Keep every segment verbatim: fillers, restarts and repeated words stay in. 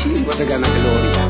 chingo te gana gloria.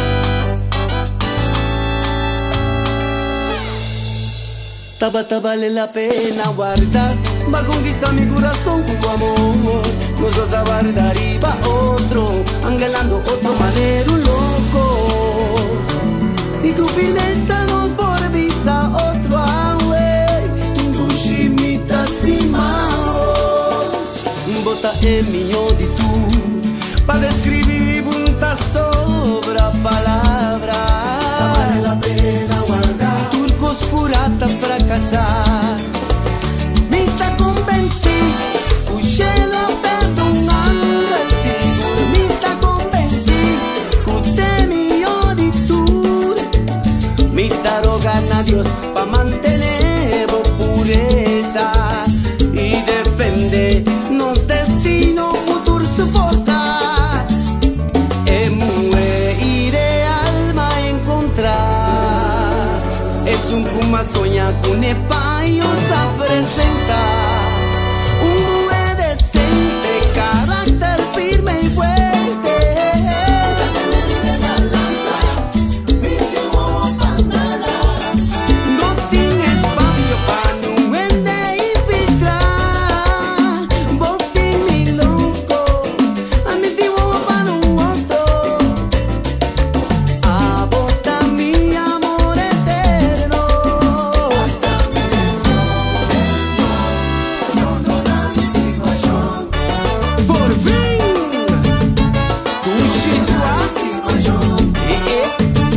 Tabata vale la pena guardar, va a conquistar mi corazón con tu amor. Nos vas a guardar y va otro, angelando otro manero loco. Y tu firmeza nos volvisa otro away, tu chimita estimado. Bota en mi oditud, pa' describir punta sobra palabra. Vale la pena guardar, turcos purata fracasar. Me ta convencí, tu cielo perdo un ángel sicuro. Me ta convencí, tu te mi oditud. Me ta rogando a Dios pa' mantener pureza y defender nos destino futuro su fuerza. Es muy ideal ma encontrar, es un kuma soñar con el payo a presentar. Un buen decente, carácter firme y fuerte. No tiene espacio para no infiltrar. Botín mi loco, a mi tibo para un otro. A botar mi amor eterno. Por fin, tu chisua, eh, eh.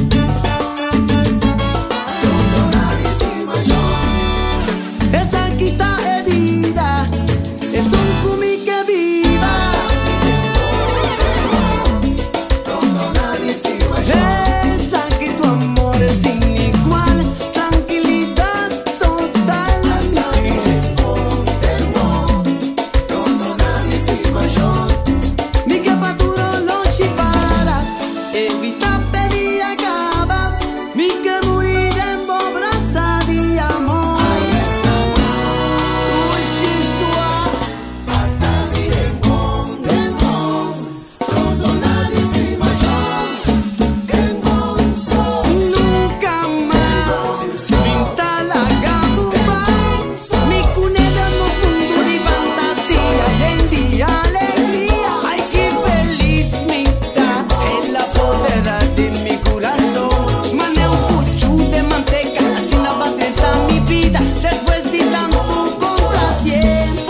Esa quita es vida, es un cumi que viva. Esa que tu amor es sin igual, tranquilidad total. Mi capaturo lo chipara, evita pedir acaba. Mi que morir en bobraza de amor. Uy, chisua, nunca más pinta la gamuba. Mi cuneta nos mundo de fantasía y en día alegría. Ay, qué feliz mitad en la podera de mi corazón. Mané un puchu de manteca, así la bateza mi vida después de tanto contratiempo.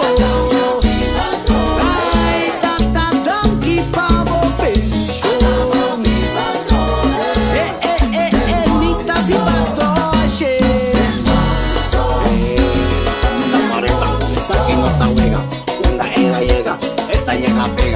Ay, tata tranqui pavo pecho. Eh, eh, eh, eh, mitad si patoche. Esta mareta, esa aquí no está juega. Una era llega, esta llega pega.